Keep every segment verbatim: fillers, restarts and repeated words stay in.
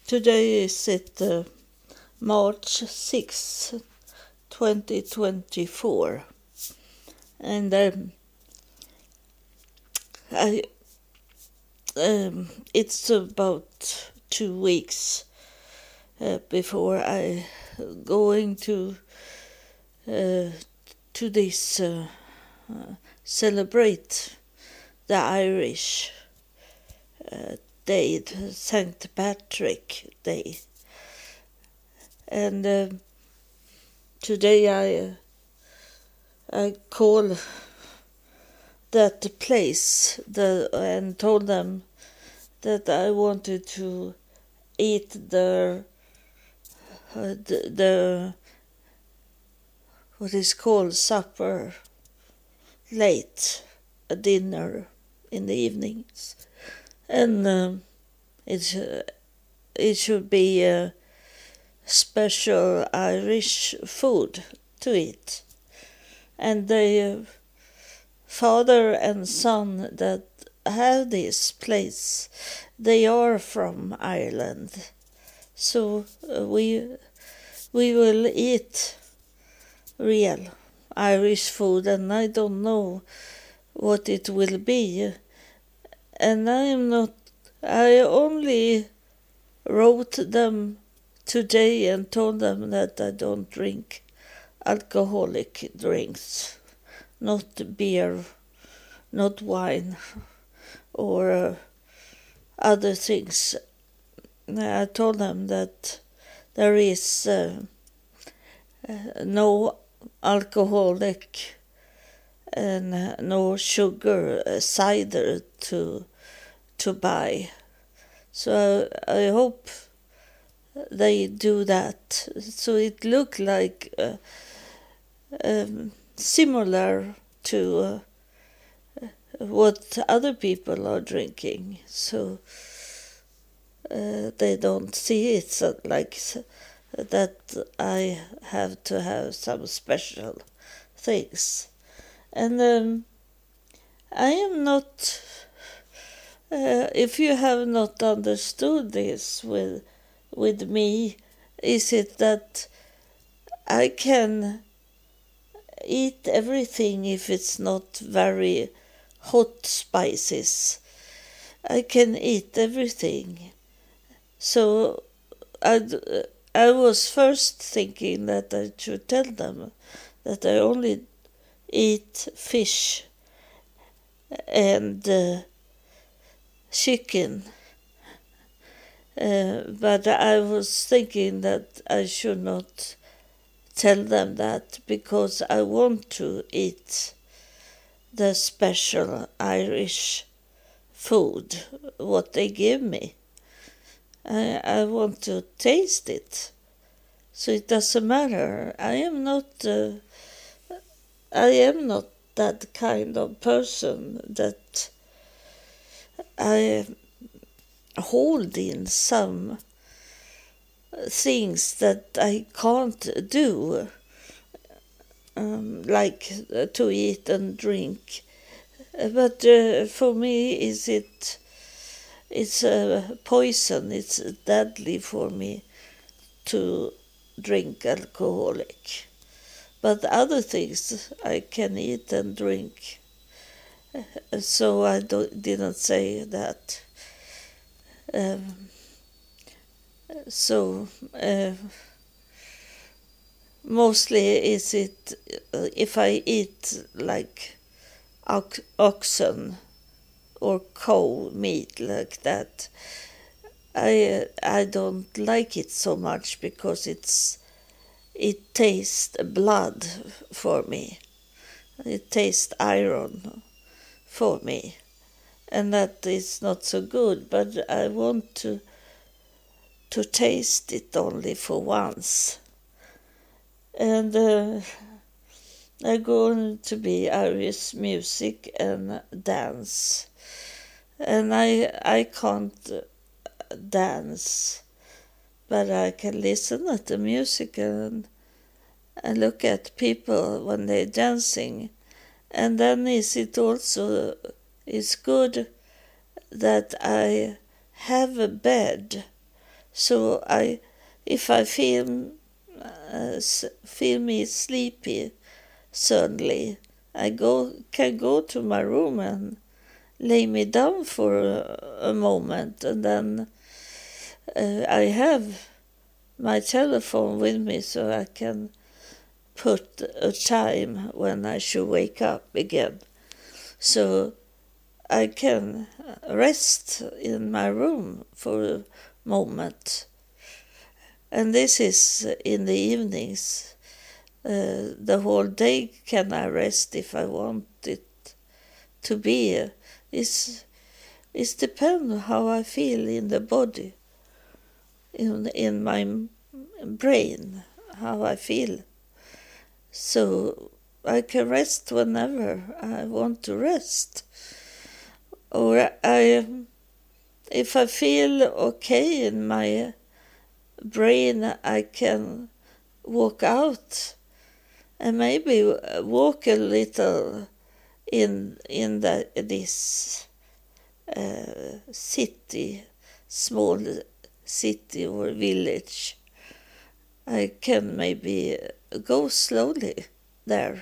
Today is it uh, March sixth, twenty twenty-four, and um, I um, it's about two weeks uh, before I going to uh, to this uh, uh, celebrate the Irish uh, Day, Saint Patrick Day, and uh, today I uh, I call that place the and told them that I wanted to eat the uh, the, the what is called supper late, a dinner in the evenings, and um, it uh, it should be a special Irish food to eat, and the uh, father and son that have this place, they are from Ireland, so uh, we we will eat real Irish food, and I don't know what it will be, and I am not. I only wrote them today and told them that I don't drink alcoholic drinks, not beer, not wine, or uh, other things. I told them that there is uh, uh, no alcoholic and uh, no sugar uh, cider to to buy. So I, I hope they do that. So it looked like uh, um, similar to uh, what other people are drinking. So uh, they don't see it so like that I have to have some special things. And um, I am not, uh, if you have not understood this with, with me, is it that I can eat everything if it's not very hot spices. I can eat everything. So I, I was first thinking that I should tell them that I only eat fish and uh, chicken. Uh, but I was thinking that I should not tell them that because I want to eat the special Irish food, what they give me. I, I want to taste it. So it doesn't matter. I am not uh, I am not that kind of person that I hold in some things that I can't do, um, like uh, to eat and drink. But uh, for me, is it it's a poison. It's deadly for me to drink alcoholic. But other things I can eat and drink. So I don't, didn't say that. Um, so uh, mostly is it uh, if I eat like ox- oxen or cow meat like that, I I don't like it so much because it's it tastes blood for me. It tastes iron for me, and that is not so good. But I want to to taste it only for once. And uh, I'm going to be Irish music and dance, and I I can't dance, but I can listen at the music and and look at people when they're dancing. And then is it also is good that I have a bed So I, if I feel uh, feel me sleepy suddenly, I go can go to my room and lay me down for a, a moment, and then uh, I have my telephone with me so I can put a time when I should wake up again. So I can rest in my room for a moment. And this is in the evenings. Uh, the whole day can I rest if I want it to be. It's, it's depends how I feel in the body, in, in my brain, how I feel. So I can rest whenever I want to rest. Or I, if I feel okay in my brain, I can walk out and maybe walk a little in in the, this uh, city, small city or village. I can maybe go slowly there.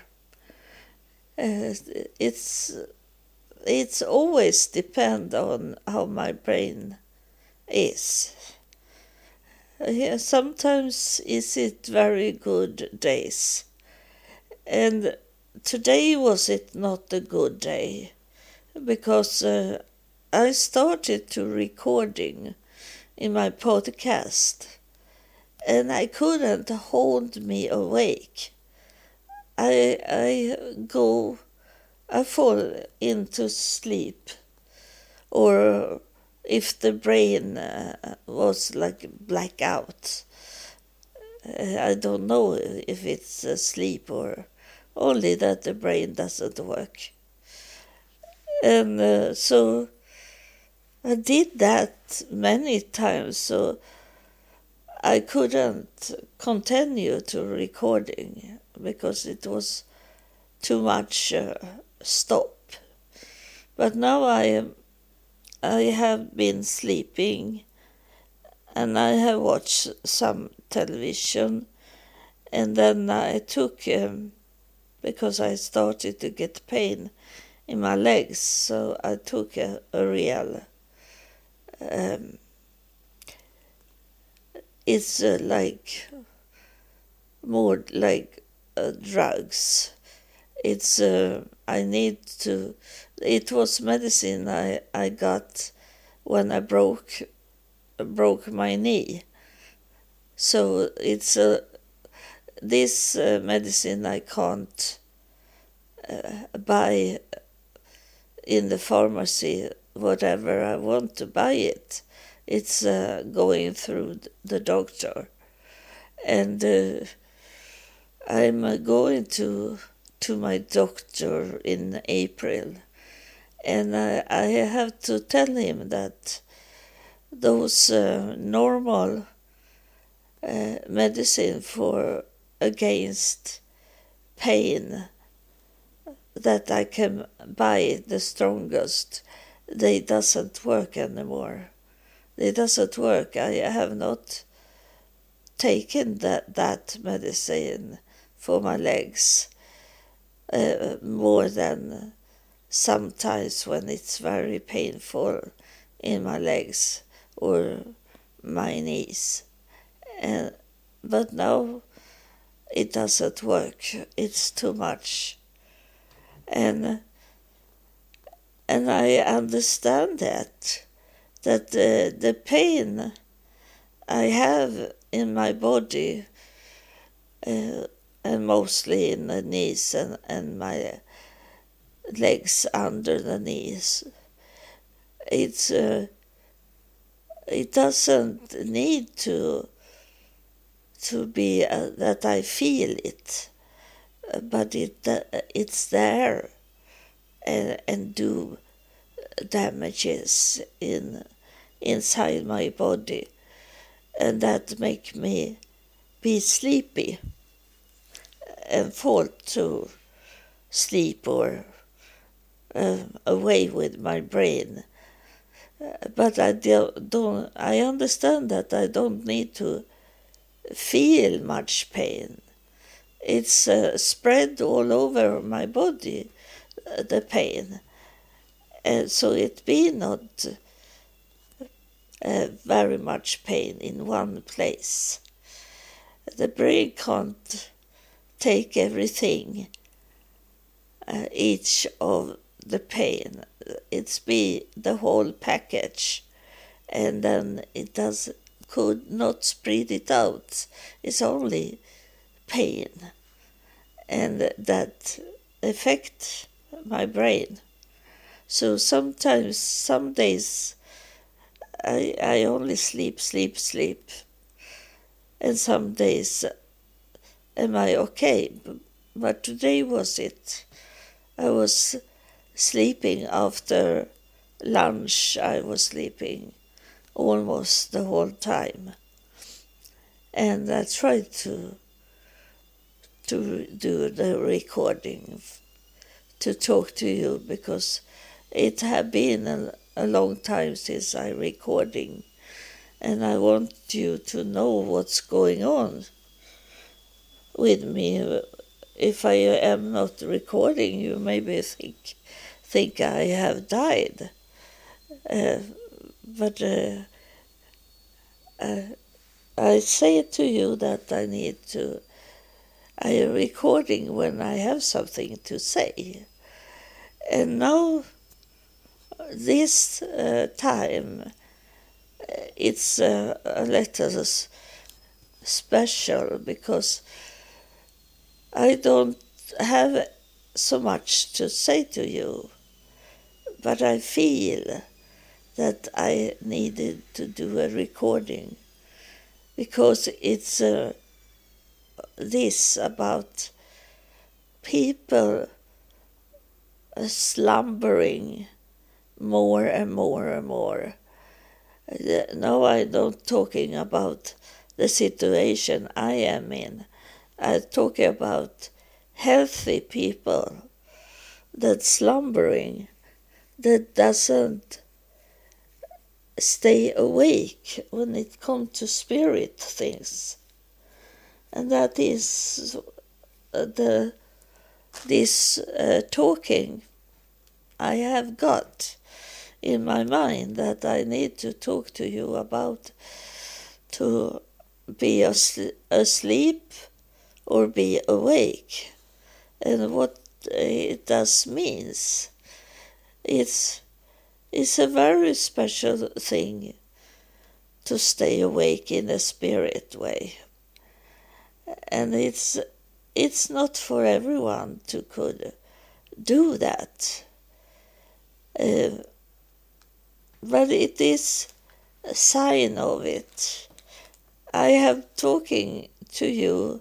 Uh, it's it's always depend on how my brain is. Yeah, sometimes is it very good days, and today was it not a good day because uh, I started to recording in my podcast and I couldn't hold me awake. I I go I fall into sleep, or if the brain uh, was like blackout. Uh, I don't know if it's asleep or only that the brain doesn't work. And uh, so I did that many times, so I couldn't continue to recording because it was too much uh, stop. But now I am I have been sleeping and I have watched some television, and then I took um, because I started to get pain in my legs, so I took a, a real um, it's uh, like more like uh, drugs. It's uh, I need to it was medicine I, I got when I broke broke my knee. So it's uh, this uh, medicine I can't uh, buy in the pharmacy whatever I want to buy it. It's uh, going through the doctor, and uh, I'm uh, going to to my doctor in April, and I, I have to tell him that those uh, normal uh, medicine for against pain that I can buy the strongest, they doesn't work anymore. They doesn't work. I have not taken that, that medicine for my legs uh, more than sometimes when it's very painful in my legs or my knees. And, but now it doesn't work. It's too much. And and I understand that, that uh, the pain I have in my body, uh, and mostly in the knees and, and my legs under the knees, it's uh, it doesn't need to to be uh, that I feel it, uh, but it uh, it's there and, and do damages in inside my body, and that make me be sleepy and fall to sleep or uh, away with my brain. but I don't, don't. I understand that I don't need to feel much pain. It's uh, spread all over my body, uh, the pain, and so it be not uh, very much pain in one place. The brain can't take everything, uh, each of the pain. It's be the whole package, and then it does could not spread it out. It's only pain, and that affect my brain. So sometimes, some days, I I only sleep, sleep, sleep, and some days, am I okay? But today was it. I was sleeping after lunch. I was sleeping almost the whole time, and I tried to to do the recording, to talk to you, because it had been a, a long time since I recording, and I want you to know what's going on with me. If I am not recording, you maybe think think I have died, uh, but uh, uh, I say to you that I need to. I am recording when I have something to say, and now this uh, time it's uh, a little special because I don't have so much to say to you, but I feel that I needed to do a recording because it's uh, this about people uh, slumbering more and more and more. Uh, Now I'm not talking about the situation I am in. I'm talking about healthy people that slumbering, that doesn't stay awake when it comes to spirit things. And that is uh, the this uh, talking I have got in my mind that I need to talk to you about, to be asleep or be awake, and what it does means. It's it's a very special thing to stay awake in a spirit way, and it's it's not for everyone to could do that, uh, but it is a sign of it. I have talking to you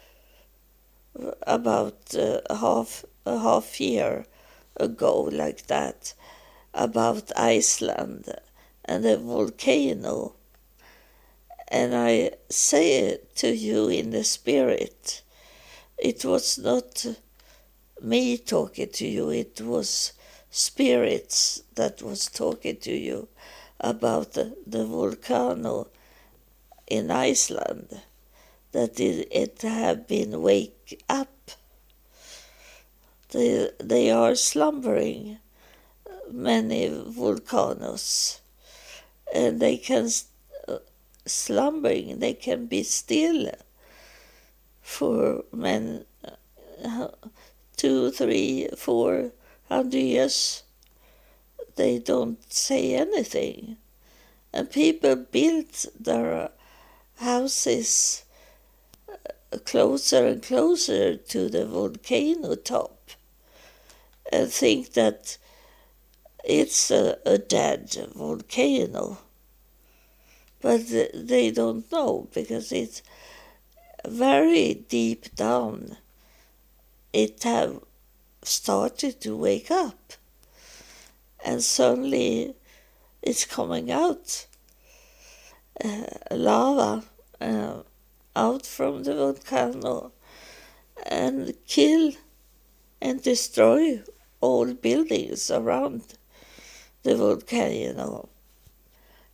about uh, half a half year ago, like that, about Iceland and the volcano, and I say it to you in the spirit. It was not me talking to you, it was spirits that was talking to you about the, the volcano in Iceland, that it, it have been wake up. They, they are slumbering, many volcanoes, and they can uh, slumbering, they can be still for many, uh, two, three, four hundred years. They don't say anything, and people build their houses closer and closer to the volcano top and think that it's a, a dead volcano. But they don't know, because it's very deep down. It have started to wake up, and suddenly it's coming out, uh, lava uh, out from the volcano, and kill and destroy all buildings around the volcano.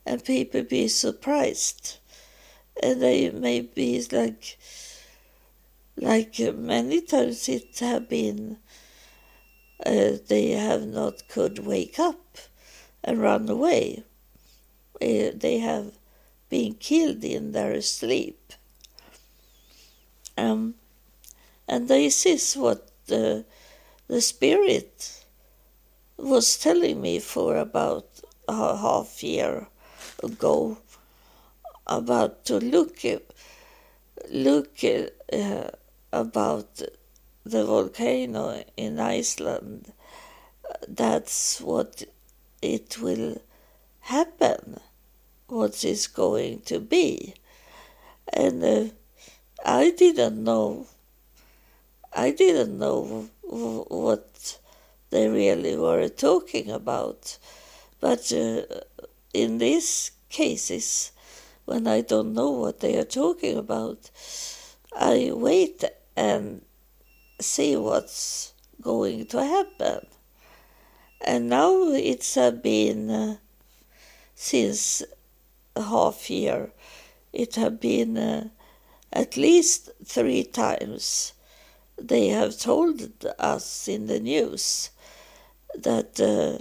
and people be surprised, and they may be like, like uh, many times it have been, uh, they have not could wake up and run away. Uh, they have been killed in their sleep. Um, and this is what the, the spirit was telling me for about a half year ago, about to look look uh, about the volcano in Iceland. That's what it will happen, what is going to be. And uh, I didn't know, I didn't know w- what they really were talking about. But uh, in these cases, when I don't know what they are talking about, I wait and see what's going to happen. And now it's uh, been, uh, since a half year, it has been uh, at least three times they have told us in the news that uh,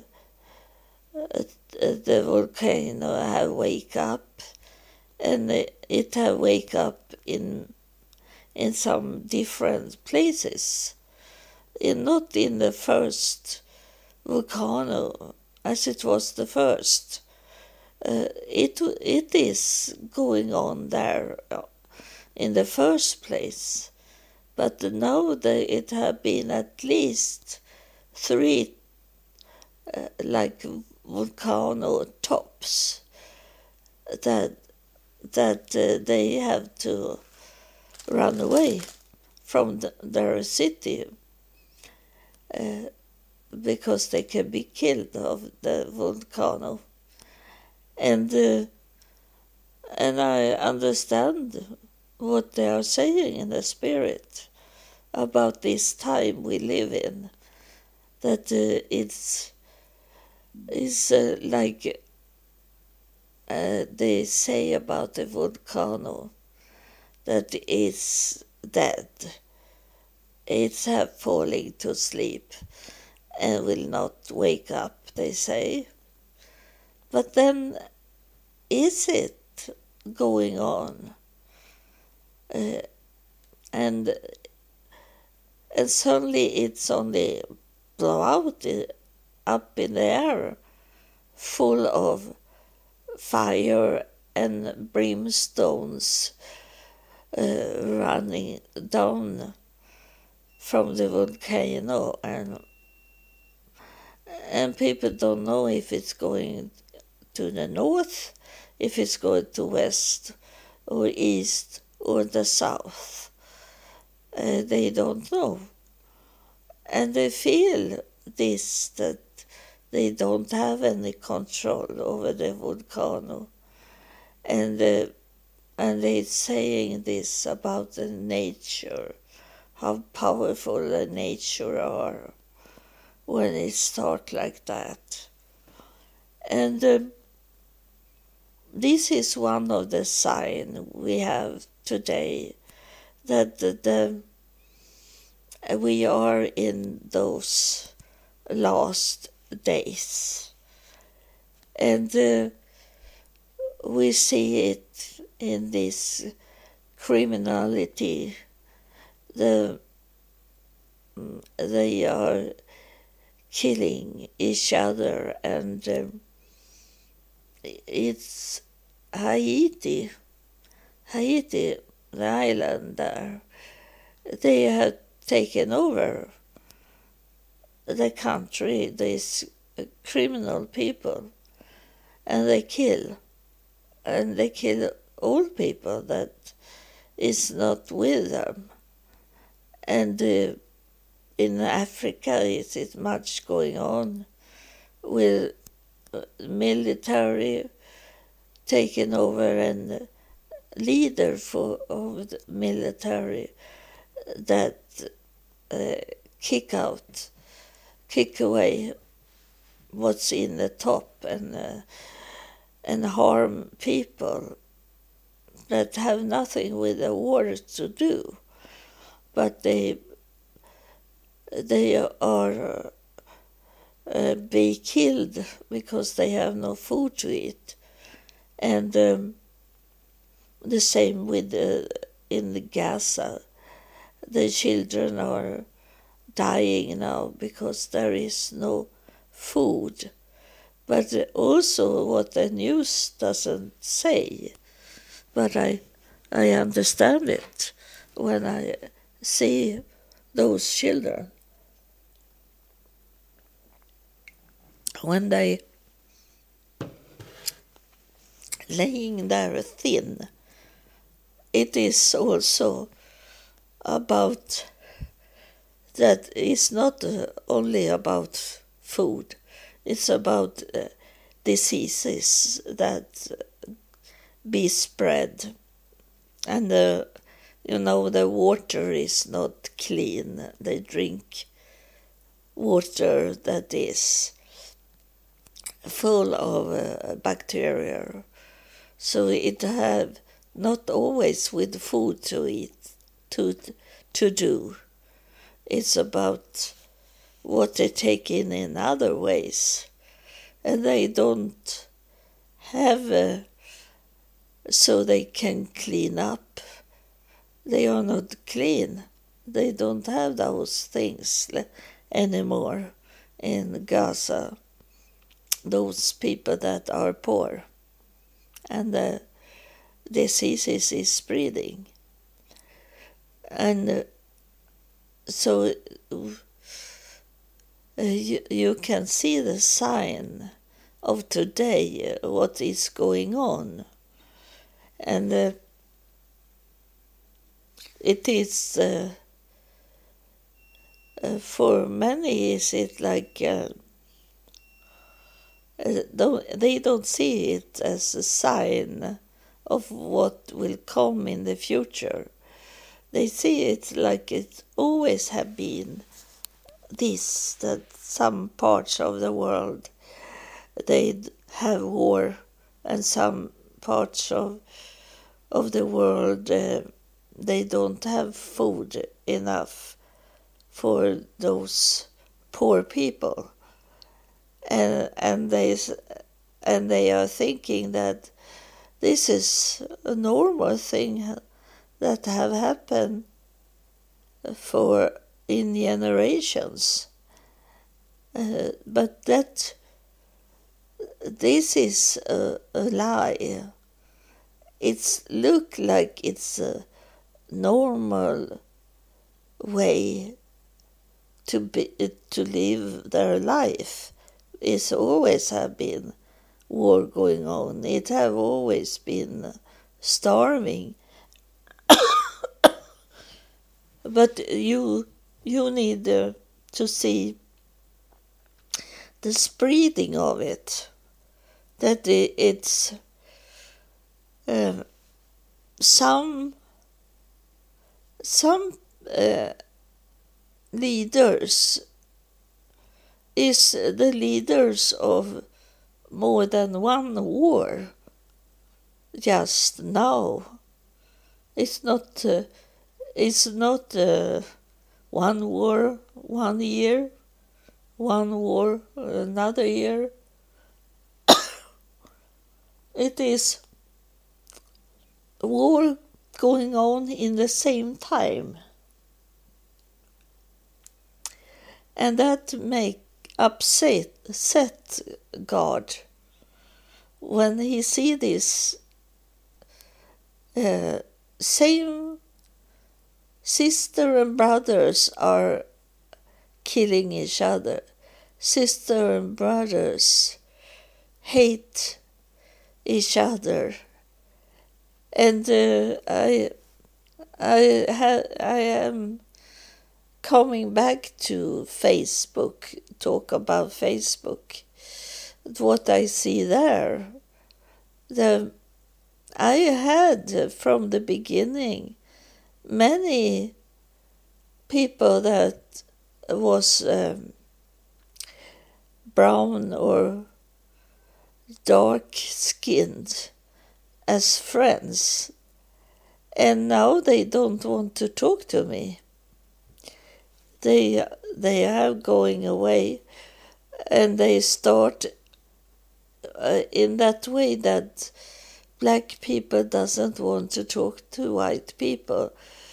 the volcano have wake up, and it have wake up in in some different places, in, not in the first volcano as it was the first. Uh, it it is going on there in the first place, but now that it have been at least three uh, like volcano tops that that uh, they have to run away from the, their city uh, because they can be killed of the volcano. And uh, and I understand what they are saying in the spirit about this time we live in, that uh, it's is uh, like uh, they say about the volcano, that it's dead. It's have falling to sleep and will not wake up, they say. But then, is it going on? Uh, and and suddenly it's only blow out up in the air, full of fire and brimstones uh, running down from the volcano, and and people don't know if it's going to the north, if it's going to west or east or the south. Uh, they don't know. And they feel this, that they don't have any control over the volcano. And uh, and they're saying this about the nature, how powerful the nature are when it starts like that. And um, this is one of the signs we have today, that the, the, we are in those last days. And uh, we see it in this criminality. The, they are killing each other, and um, it's Haiti, Haiti, the island there. They have taken over the country, these criminal people, and they kill, and they kill all people that is not with them. And uh, in Africa, it is much going on with military taking over, and leader for of the military that uh, kick out, kick away what's in the top, and uh, and harm people that have nothing with the war to do, but they they are uh, be killed because they have no food to eat. And um, the same with the, in the Gaza. The children are dying now because there is no food. But also what the news doesn't say, but I, I understand it when I see those children. When they laying there thin, it is also about that it's not uh, only about food, it's about uh, diseases that be spread. And uh, you know, the water is not clean. They drink water that is full of uh, bacteria. So it have not always with food to eat, to to do. It's about what they take in in other ways. And they don't have, uh, so they can clean up. They are not clean. They don't have those things anymore in Gaza, those people that are poor. And the diseases is spreading. And uh, so uh, you, you can see the sign of today, uh, what is going on. And uh, it is, uh, uh, for many, is it like, uh, uh, don't, they don't see it as a sign of what will come in the future. They see it like it always have been this, that some parts of the world they have war, and some parts of of the world uh, they don't have food enough for those poor people, and and they and they are thinking that this is a normal thing that have happened for in generations, uh, but that this is a, a lie. It's look like it's a normal way to be to live their life. It's always have been war going on. It have always been starving. But you you need uh, to see the spreading of it. That it, it's uh, some some uh, leaders is the leaders of more than one war just now. It's not uh, it's not uh, one war one year, one war another year. It is war going on in the same time. And that make upset set God when he see this uh, same sister and brothers are killing each other. Sister and brothers hate each other. And uh, I, I, ha- I am coming back to Facebook, talk about Facebook. What I see there, the I had from the beginning many people that was um, brown or dark-skinned as friends, and now they don't want to talk to me. They they are going away, and they start uh, in that way that black people doesn't want to talk to white people.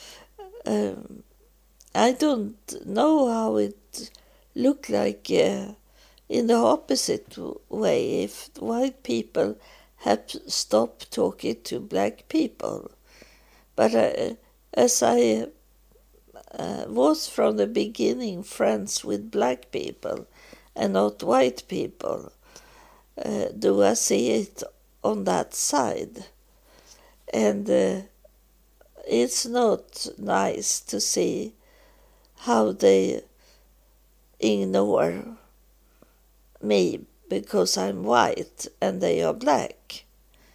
Um, I don't know how it looked like uh, in the opposite way, if white people have stopped talking to black people. But uh, as I uh, was from the beginning friends with black people and not white people, uh, do I see it on that side? And uh, it's not nice to see how they ignore me because I'm white and they are black.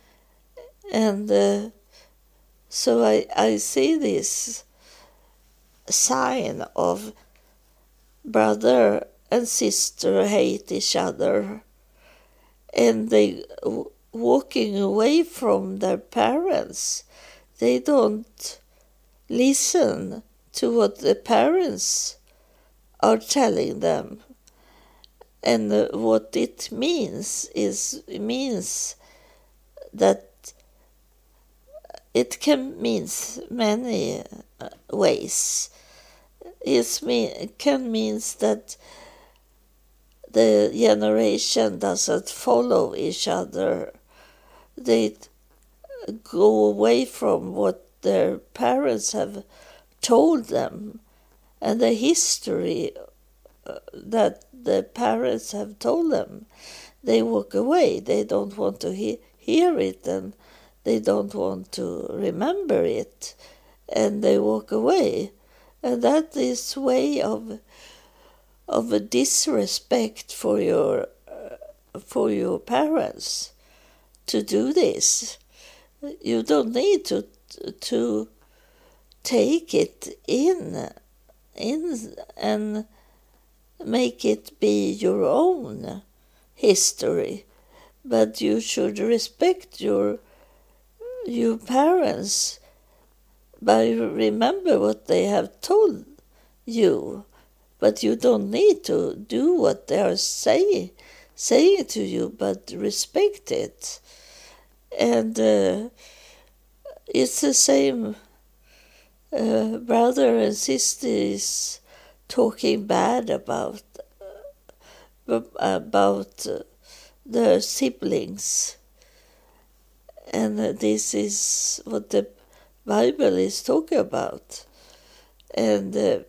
And uh, so I, I see this sign of brother and sister hate each other, and they w- walking away from their parents. They don't listen to what the parents are telling them. And uh, what it means is it means that it can mean many uh, ways. It mean, can mean that the generation doesn't follow each other. They go away from what their parents have told them and the history uh, that the parents have told them. They walk away. They don't want to he- hear it, and they don't want to remember it, and they walk away. And that is way of of a disrespect for your uh, for your parents to do this. You don't need to to take it in in and make it be your own history, but you should respect your your parents by remember what they have told you, but you don't need to do what they are saying saying to you, but respect it. And uh, it's the same. Uh, brother and sisters talking bad about uh, about uh, their siblings, and uh, this is what the Bible is talking about. And uh,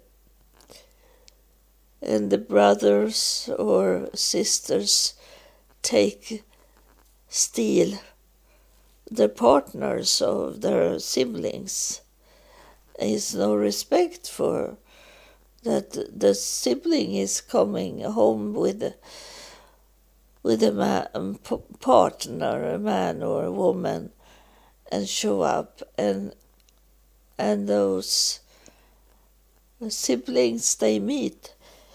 and the brothers or sisters take steal the partners of their siblings. Is no respect for that. The sibling is coming home with a, with a man, partner, a man or a woman, and show up, and and those siblings they meet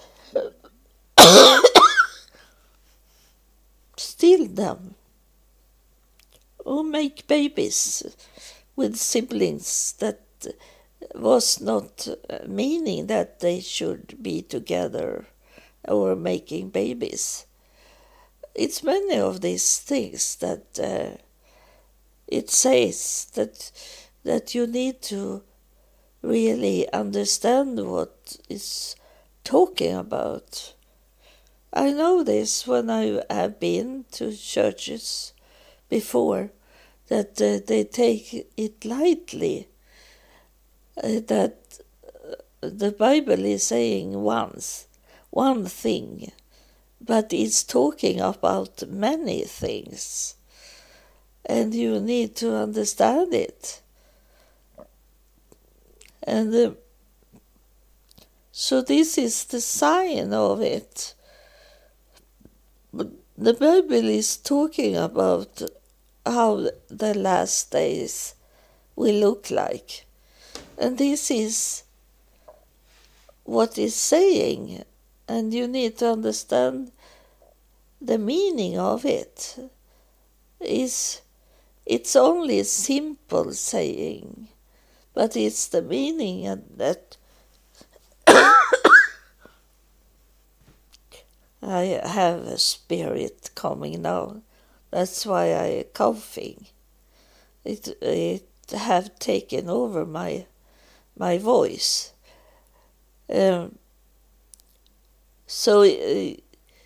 steal them or make babies with siblings that was not meaning that they should be together or making babies. It's many of these things that uh, it says that that you need to really understand what it's talking about. I know this when I have been to churches before, that uh, they take it lightly, uh, that uh, the Bible is saying once one thing, but it's talking about many things, and you need to understand it. And uh, so this is the sign of it. But the Bible is talking about how the last days will look like. And this is what it's saying. And you need to understand the meaning of it. is it's only a simple saying, but it's the meaning and that I have a spirit coming now. That's why I coughing. It it have taken over my my voice. Um, so uh,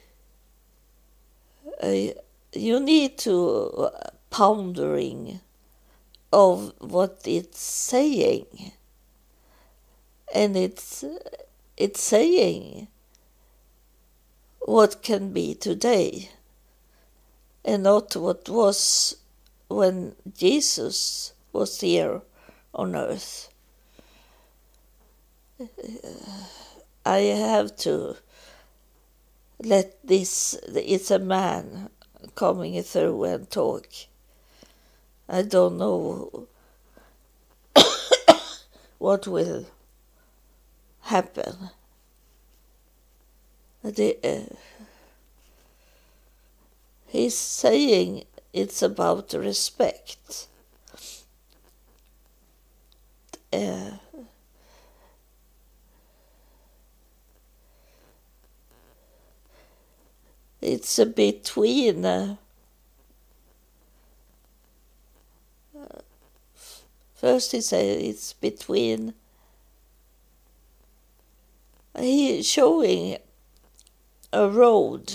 uh, you need to uh, pondering of what it's saying, and it's it's saying what can be today, and not what was when Jesus was here on earth. I have to let this, it's a man coming through and talk. I don't know what will happen. The, uh, he's saying it's about respect. Uh, it's a between uh, first he said it's between he showing a road.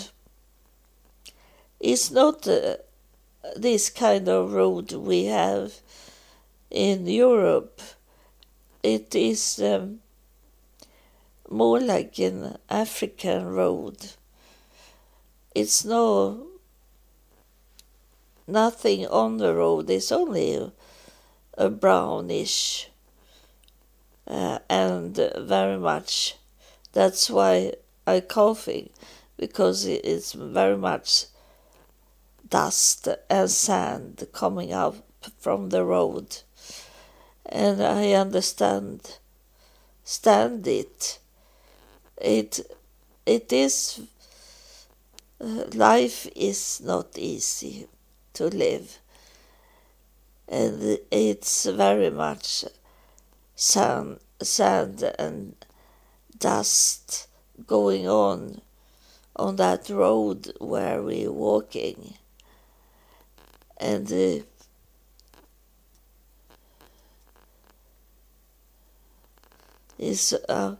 It's not uh, this kind of road we have in Europe. It is um, more like an African road. It's no nothing on the road. It's only a, a brownish uh, and very much. That's why I coughing, because it's very much dust and sand coming up from the road, and I understand stand it. It it is uh, life is not easy to live, and it's very much sand, sand and dust going on on that road where we're walking. And uh, is uh,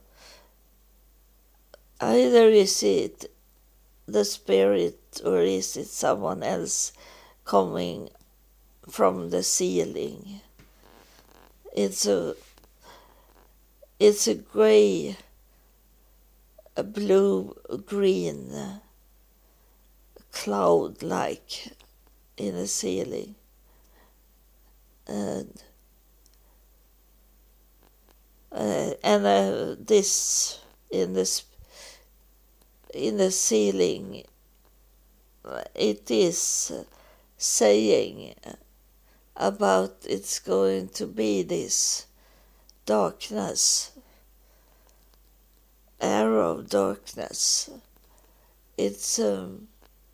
either is it the spirit or is it someone else coming from the ceiling? It's a it's a gray, a blue, green cloud like in the ceiling, and uh, and uh, this in this in the ceiling, it is saying about it's going to be this darkness, air of darkness. It's um,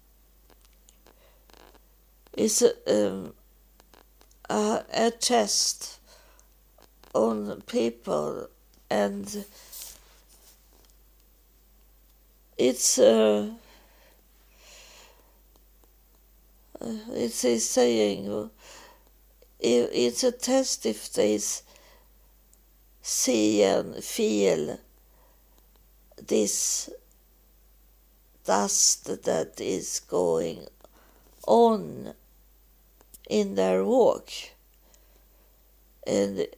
it's um, a, a test on people, and it's uh, it's a saying. It's a test if they see and feel this dust that is going on in their walk. And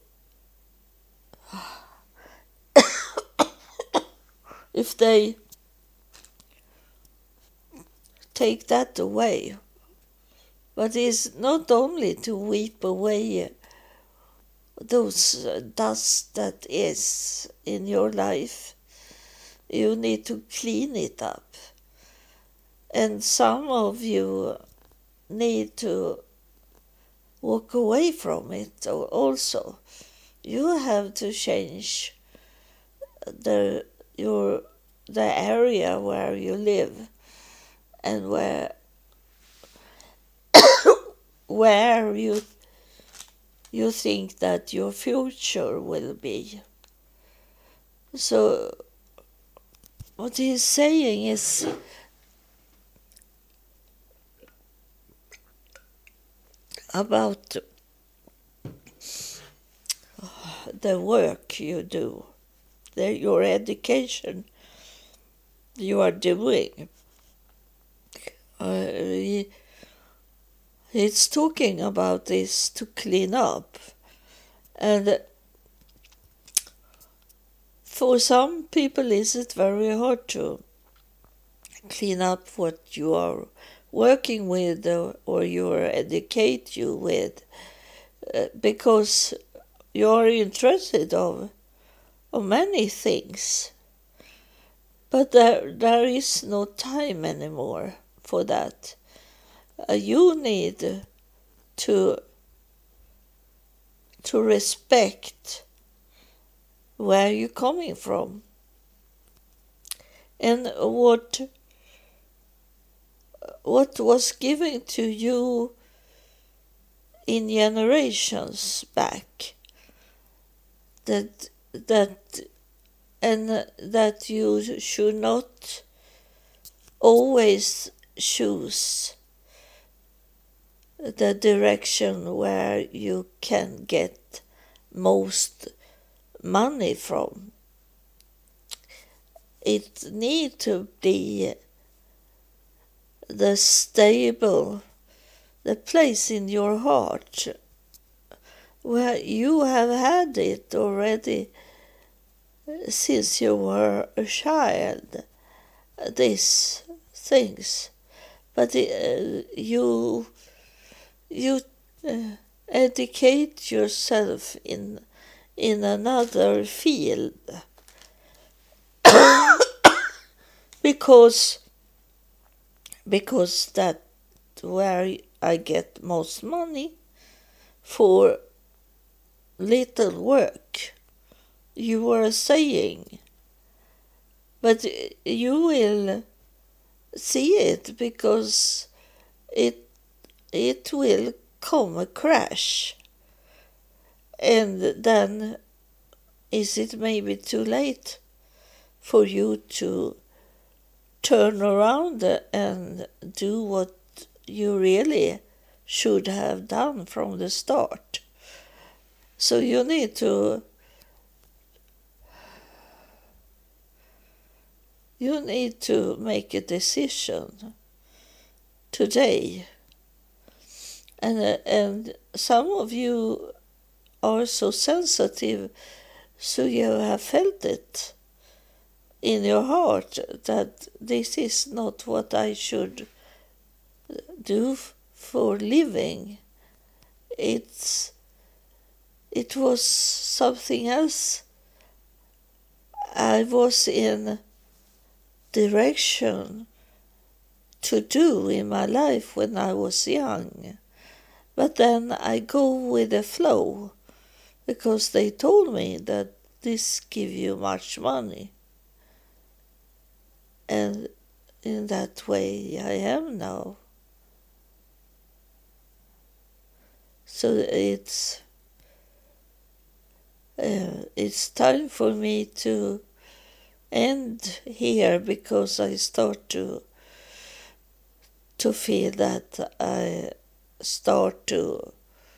if they take that away, but it's not only to weep away those dust that is in your life, you need to clean it up. And some of you need to walk away from it also. You have to change the your the area where you live and where where you you think that your future will be. So what he's saying is about the work you do, the, your education you are doing. Uh, he, he's talking about this to clean up. And for some people is it very hard to clean up what you are working with or, or you educate you with, uh, because you are interested of, of many things. But there, there is no time anymore for that. Uh, you need to to respect where you're coming from and what what was given to you in generations back. That that and that you should not always choose the direction where you can get most money from. It need to be the stable, the place in your heart where you have had it already since you were a child, these things. But uh, you you uh, educate yourself in in another field because because that where I get most money for little work, you were saying. But you will see it because it it will come a crash. And then is it maybe too late for you to turn around and do what you really should have done from the start? So you need to you need to make a decision today. And uh, and some of you are so sensitive, so you have felt it in your heart that this is not what I should do for living. It's it was something else. I was in direction to do in my life when I was young. But then I go with the flow because they told me that this give you much money. And in that way I am now. So it's uh, it's time for me to end here because I start to to feel that I start to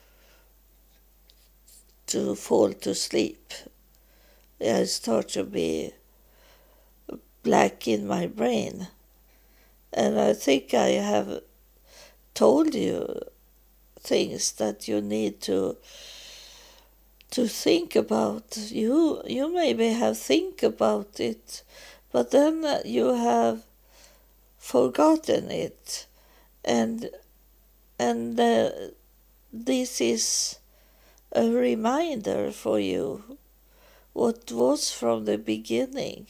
to fall to sleep. I start to be black in my brain. And I think I have told you things that you need to to think about. You you maybe have think about it, but then you have forgotten it. And and uh, this is a reminder for you what was from the beginning.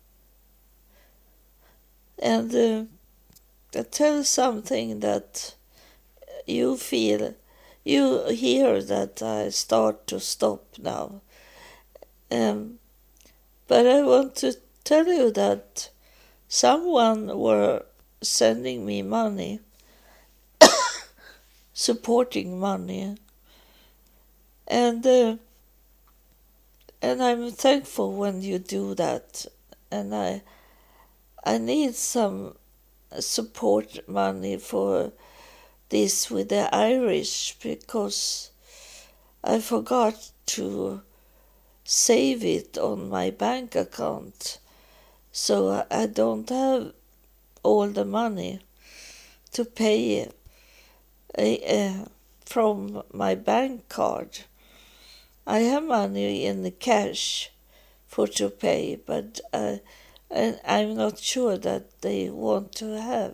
And uh, tell something that you feel, you hear that I start to stop now. Um, but I want to tell you that someone were sending me money supporting money. And uh, and I'm thankful when you do that. And I I need some support money for this with the Irish because I forgot to save it on my bank account. So I don't have all the money to pay uh, uh, from my bank card. I have money in the cash for to pay, but uh, and I'm not sure that they want to have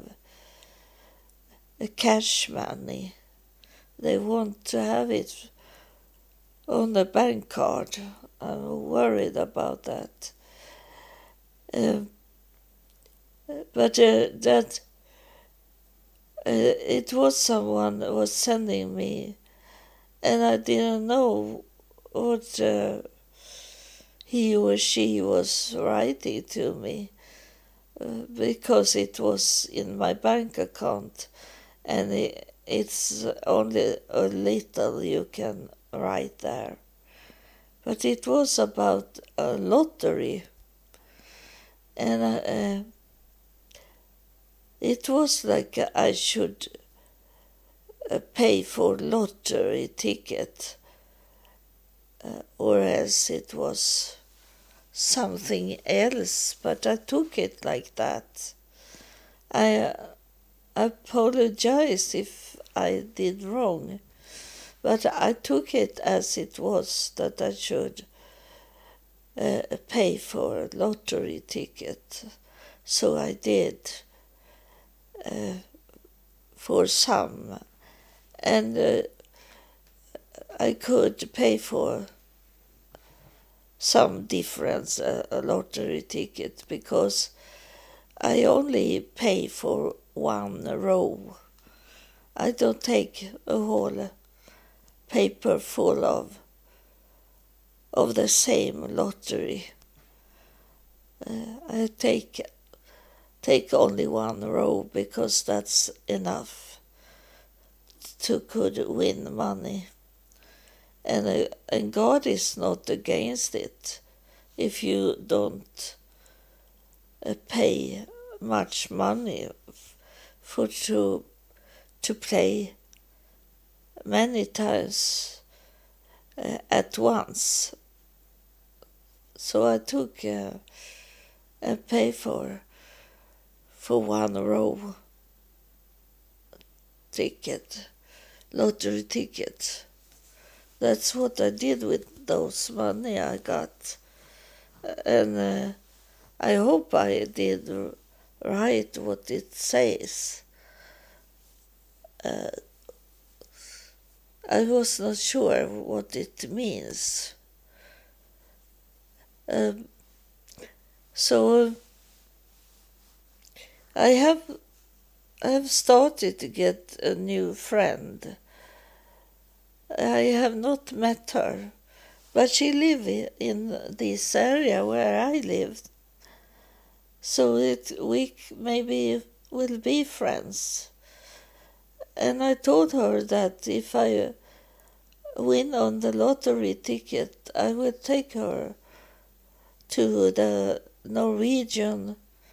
a cash money. They want to have it on the bank card. I'm worried about that. Uh, but uh, that uh, it was someone was sending me, and I didn't know what uh, he or she was writing to me uh, because it was in my bank account, and it, it's only a little you can write there. But it was about a lottery, and uh, it was like I should uh, pay for lottery ticket, uh, or else it was something else. But I took it like that. I uh, apologize if I did wrong, but I took it as it was that I should uh, pay for a lottery ticket. So I did uh, for some, and uh, I could pay for some difference uh, a lottery ticket because I only pay for one row. I don't take a whole paper full of of the same lottery. Uh, I take take only one row because that's enough to could win money. And uh, and God is not against it if you don't uh, pay much money for to to play many times uh, at once. So I took uh, and pay for for one row ticket, lottery ticket. That's what I did with those money I got, and uh, I hope I did right what it says. Uh, I was not sure what it means. Um, so I have I have started to get a new friend. I have not met her, but she lives in this area where I live. So it we maybe will be friends. And I told her that if I win on the lottery ticket, I will take her to the Norwegian,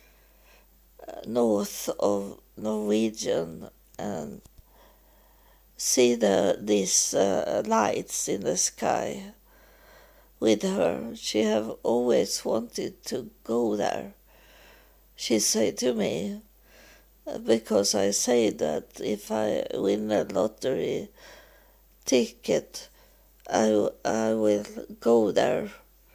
north of Norwegian, and see the these uh, lights in the sky with her. She have always wanted to go there. She said to me, because I say that if I win a lottery ticket, I, I will go there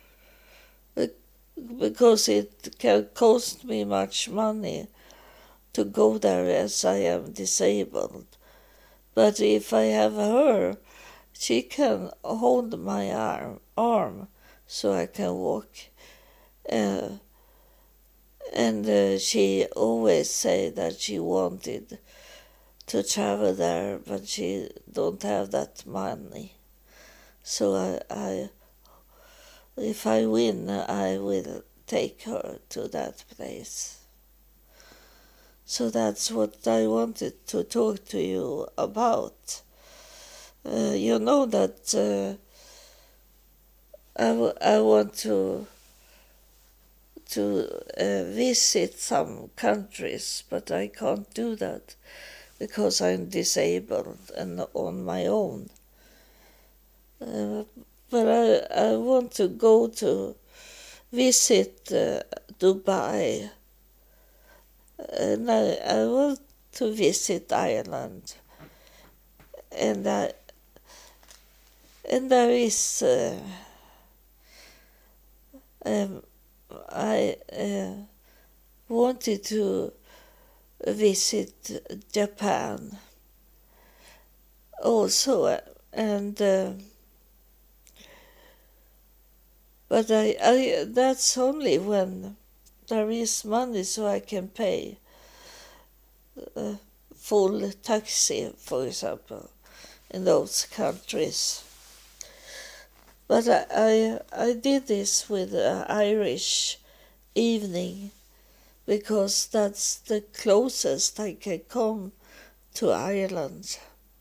because it can cost me much money to go there as I am disabled. But if I have her, she can hold my arm, arm so I can walk. Uh, and uh, she always say that she wanted to travel there, but she don't have that money. So I, I if I win, I will take her to that place. So that's what I wanted to talk to you about. Uh, you know that uh, I, w- I want to to uh, visit some countries, but I can't do that because I'm disabled and on my own. Uh, but I, I want to go to visit uh, Dubai, and I, I want to visit Ireland, and I, and there is uh, um, I uh, wanted to visit Japan also, uh, and uh, but I, I that's only when there is money so I can pay uh, full taxi, for example, in those countries. But I I, I did this with uh, Irish evening because that's the closest I can come to Ireland.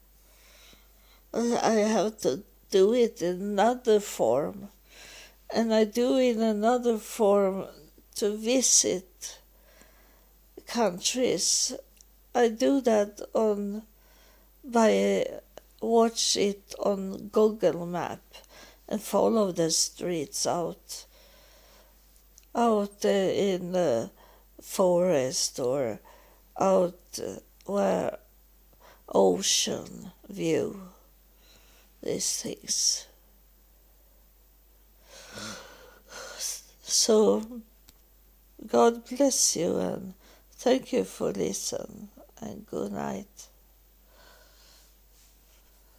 I have to do it in another form, and I do in another form to visit countries. I do that on by watch it on Google Map and follow the streets out out uh, in the forest or out uh, where ocean view these things. So God bless you and thank you for listening and good night.